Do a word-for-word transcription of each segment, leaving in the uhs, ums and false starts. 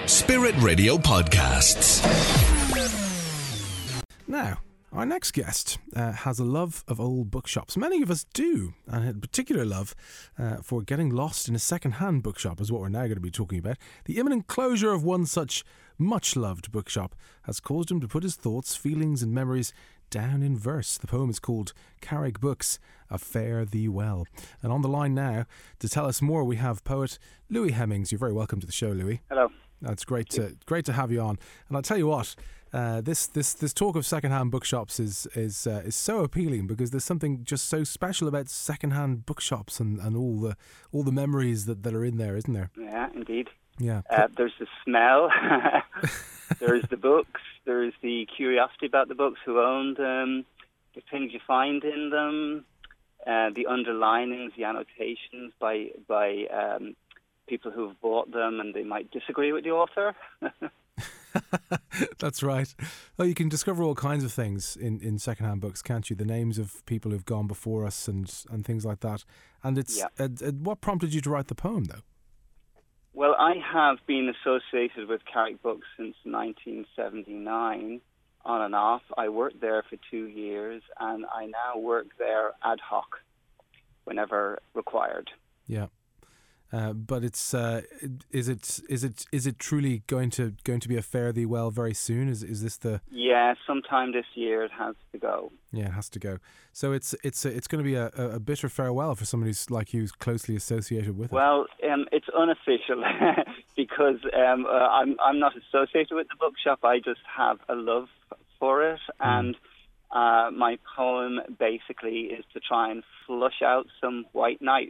Spirit Radio Podcasts. Now, our next guest uh, has a love of old bookshops. Many of us do, and a particular love uh, for getting lost in a second-hand bookshop is what we're now going to be talking about. The imminent closure of one such much-loved bookshop has caused him to put his thoughts, feelings and memories down in verse. The poem is called Carrick Books, A Fare Thee Well. And on the line now, to tell us more, we have poet Louis Hemmings. You're very welcome to the show, Louis. Hello. It's great to great to have you on. And I'll tell you what, uh, this this this talk of second-hand bookshops is is uh, is so appealing because there's something just so special about second-hand bookshops and, and all the all the memories that, that are in there, isn't there? Yeah, indeed. Yeah. Uh, there's the smell. There's the books. There's the curiosity about the books, who owned them, the things you find in them, uh, the underlinings, the annotations by by. Um, people who've bought them and they might disagree with the author. That's right. Well, you can discover all kinds of things in, in second-hand books, can't you? The names of people who've gone before us and, and things like that. And it's yeah. uh, uh, what prompted you to write the poem, though? Well, I have been associated with Carrick Books since nineteen seventy-nine, on and off. I worked there for two years, and I now work there ad hoc, whenever required. Yeah. Uh, but it's uh, is it is it is it truly going to going to be a fare thee well very soon? Is is this the yeah? Sometime this year it has to go. Yeah, it has to go. So it's it's it's going to be a, a bitter farewell for somebody who's like you, who's closely associated with it. Well, um, it's unofficial because um, uh, I'm I'm not associated with the bookshop. I just have a love for it, mm. and uh, my poem basically is to try and flush out some white night.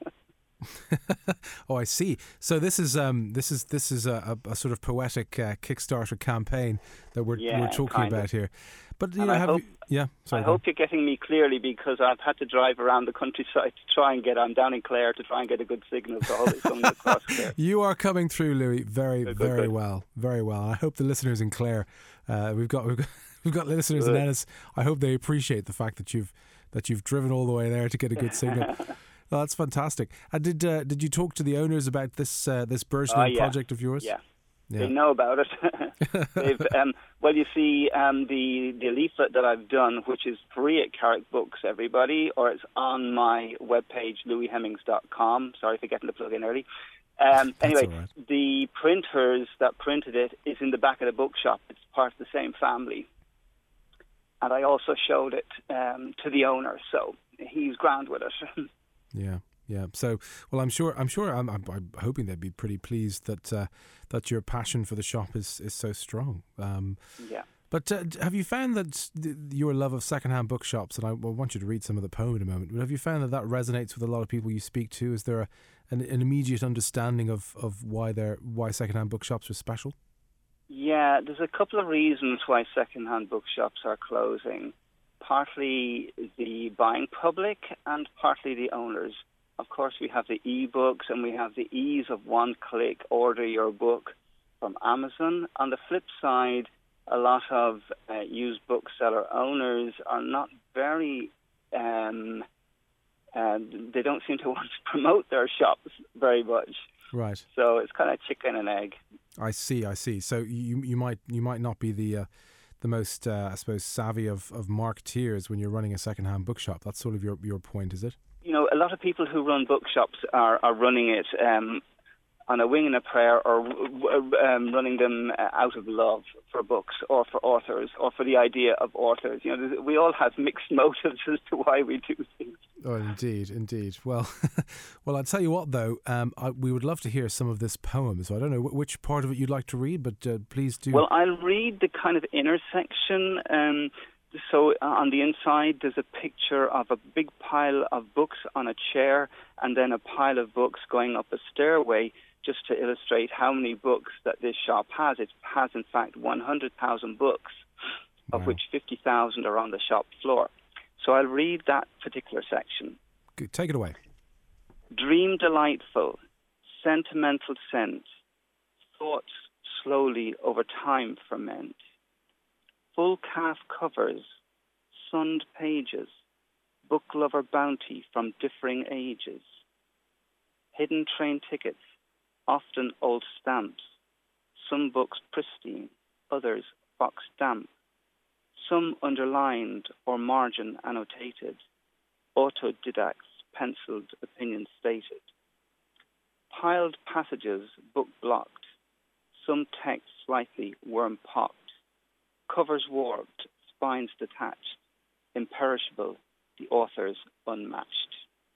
Oh, I see. So this is um, this is this is a, a, a sort of poetic uh, Kickstarter campaign that we're yeah, we're talking about of. here. But you and know, I have hope, you, yeah. Sorry, I hope you're getting me clearly because I've had to drive around the countryside to try and get. I'm down in Clare to try and get a good signal, so I hope it's coming across Clare. You are coming through, Louis, very good, very good. well, very well. I hope the listeners in Clare, uh, we've got we've got we've got listeners good. in Ennis. I hope they appreciate the fact that you've that you've driven all the way there to get a good signal. Oh, that's fantastic. And did uh, did you talk to the owners about this uh, this burgeoning uh, yeah. project of yours? Yeah. yeah, they know about it. They've, um, well, you see, um, the the leaflet that I've done, which is free at Carrick Books, everybody, or it's on my webpage, louis hemmings dot com. Sorry for getting the plug in early. Um, anyway, right. The printers that printed it is in the back of the bookshop. It's part of the same family. And I also showed it um, to the owner, so he's grand with it. Yeah, yeah. So, well, I'm sure. I'm sure. I'm. I'm, I'm hoping they'd be pretty pleased that uh, that your passion for the shop is, is so strong. Um, yeah. But uh, have you found that th- your love of secondhand bookshops, and I, I want you to read some of the poem in a moment, but have you found that that resonates with a lot of people you speak to? Is there a, an, an immediate understanding of, of why they're why secondhand bookshops are special? Yeah, there's a couple of reasons why secondhand bookshops are closing. Partly the buying public and partly the owners. Of course, we have the e-books and we have the ease of one-click order your book from Amazon. On the flip side, a lot of uh, used bookseller owners are not very, um, uh, they don't seem to want to promote their shops very much. Right. So it's kind of chicken and egg. I see, I see. So you you might you might not be the... Uh, the most, uh, I suppose, savvy of, of marketeers when you're running a second-hand bookshop. That's sort of your, your point, is it? You know, a lot of people who run bookshops are, are running it um, on a wing and a prayer or um, running them out of love for books or for authors or for the idea of authors. You know, we all have mixed motives as to why we do things. Oh, indeed, indeed. Well, well, I'll tell you what, though, um, I, we would love to hear some of this poem. So I don't know which part of it you'd like to read, but uh, please do. Well, I'll read the kind of intersection. Um, so on the inside, there's a picture of a big pile of books on a chair and then a pile of books going up a stairway just to illustrate how many books that this shop has. It has, in fact, one hundred thousand books, of wow. which fifty thousand are on the shop floor. So I'll read that particular section. Good. Take it away. Dream delightful, sentimental scent, thoughts slowly over time ferment. Full calf covers, sunned pages, book lover bounty from differing ages. Hidden train tickets, often old stamps, some books pristine, others box damp, some underlined or margin annotated, autodidacts penciled opinion stated. Piled passages book blocked, some text slightly worm-pocked, covers warped, spines detached, imperishable, the authors unmatched.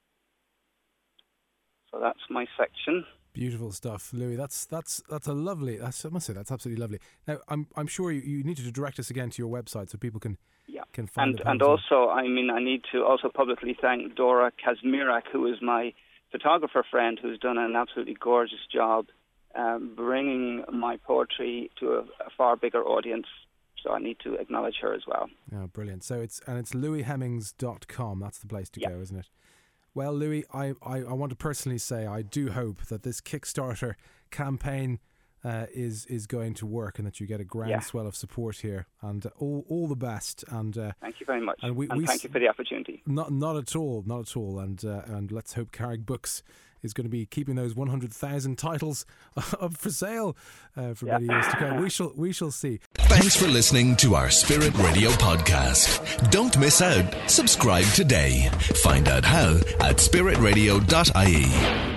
So that's my section. Beautiful stuff, Louis. That's that's that's a lovely. That's, I must say that's absolutely lovely. Now, I'm I'm sure you, you need to direct us again to your website so people can yeah. can find and it. And also, I mean, I need to also publicly thank Dora Kazmierak, who is my photographer friend, who's done an absolutely gorgeous job um, bringing my poetry to a, a far bigger audience. So I need to acknowledge her as well. Oh, brilliant. So it's and it's louis hemmings dot com. That's the place to yeah. go, isn't it? Well, Louis, I, I, I want to personally say I do hope that this Kickstarter campaign uh, is is going to work and that you get a groundswell yeah. of support here. And uh, all all the best. And uh, thank you very much. And, we, and we thank s- you for the opportunity. Not not at all, not at all. And uh, and let's hope Carrick Books is going to be keeping those one hundred thousand titles up for sale uh, for yeah. many years to come. We shall we shall see. Thanks for listening to our Spirit Radio podcast. Don't miss out. Subscribe today. Find out how at spirit radio dot I E.